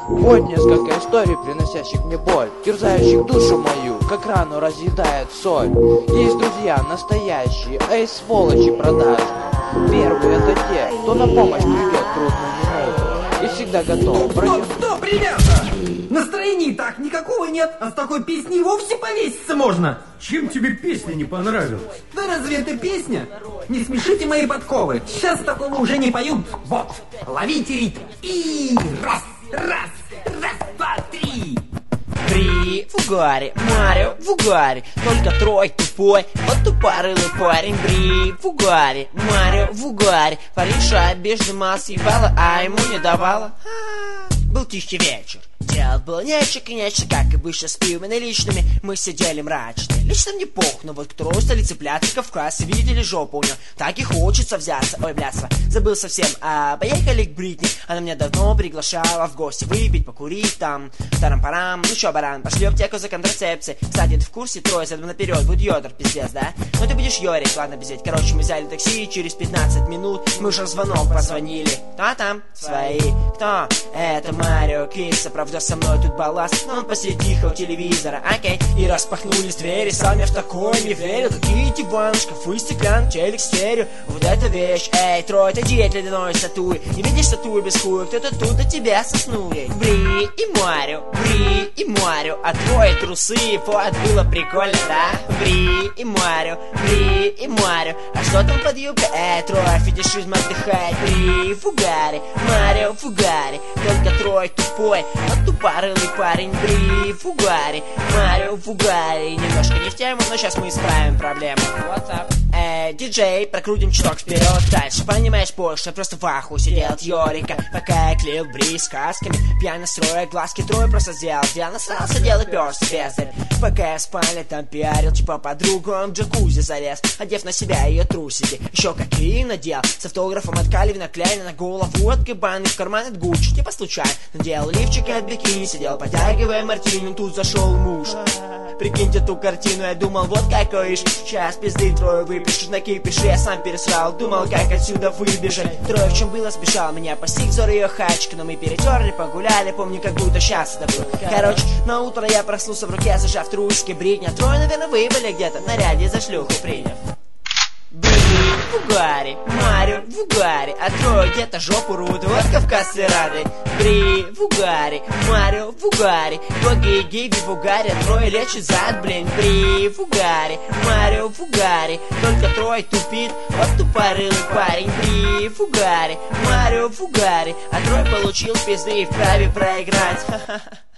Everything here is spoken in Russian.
Вот несколько историй, приносящих мне боль, терзающих душу мою, как рану разъедает соль. Есть друзья настоящие, а есть сволочи продажные. Первые — это те, кто на помощь придет в трудную минуту и всегда готов протянуть. Стоп, ребята! Настроения и так никакого нет, а с такой песней вовсе повеситься можно. Чем тебе песня не понравилась? Да разве это песня? Не смешите мои подковы, сейчас такого уже не поют. Вот, ловите ритм. И раз, два, три. Бри в угаре, Марио в угаре, только Трой тупой, вот тупорылый парень. Бри в угаре, Марио в угаре, париша обиженный масс ебала, а ему не давала. Был тихий вечер, делать было нечего, как обычно с пивами наличными. Мы сидели мрачные, лично мне пох, но вот к Трою стали цепляться Кавказ. Видели жопу у него, так и хочется взяться. Ой, блядство, забыл совсем, поехали к Бритни. Она меня давно приглашала в гости выпить, покурить там, тарам-парам. Ну чё, баран, пошли в аптеку за контрацепцией. Кстати, ты в курсе, Трой задом наперед будет йодер, пиздец, да? Ну ты будешь Йорик, ладно, пиздеть. Короче, мы взяли такси, и через 15 минут мы уже звонок позвонили. Кто там? Свои. Кто? Это Марио Киса, правда со мной тут балласт, но он посреди тихого телевизора, окей. И распахнулись двери, сам я в такое не верил. Какие диваны, шкафы, стеклянный телек, стерео. Вот эта вещь, эй, Трой, отойди от ледяной статуи. Не видишь статую без хуя, кто-то тут до тебя соснул. Бри и Марио, а твои трусы, вот было прикольно, да? Бри и Марио, а что там под юбкой? Эй, Трой, фетишизм отдыхает. Бри в угаре, Марио в угаре, только Трой тупой, вот тупорылый парень. Бри в угаре, Марио в угаре. Немножко не в тему, но сейчас мы исправим проблему. What's up? Диджей, прокрутим чуток вперед. Дальше, понимаешь, больше просто в аху сидел от Йорика, пока я клеил Бри сказками, пьяно строя глазки. Трой просто сделал, я насрался, дело перся бездарь. Пока я в спальне там пиарил, типа подругу, он в джакузи залез, одев на себя ее трусики, еще какие надел, с автографом от Кальвина Кляйна на голову, от Габаны, в карман от Гуччи, типа случайно надел лифчик от бикини, сидел, потягивая мартини, тут зашел муж. Прикиньте ту картину, я думал, вот какой иш. Сейчас пизды Трою выпишешь, накипишь, я сам пересрал, думал, как отсюда выбежать. Трое в чем было, спешал, меня постиг взор ее хачка, но мы перетерли, погуляли, помню, как будто сейчас это было. Короче, на утро я проснулся в руке, зажав трусики Бритни, а Трой, наверное, выбыли где-то в наряде за шлюху приняв. Бри в угаре, Марио в угаре, а Трой где-то жопу рут, вот кавказцы рады. Бри в угаре, Марио в угаре, боги и гиби в угаре, а Трой лечит зад, блин. Бри в угаре, Марио в угаре, только Трой тупит, вот тупорылый парень. Бри в угаре, Марио в угаре, а Трой получил пизды и вправе проиграть.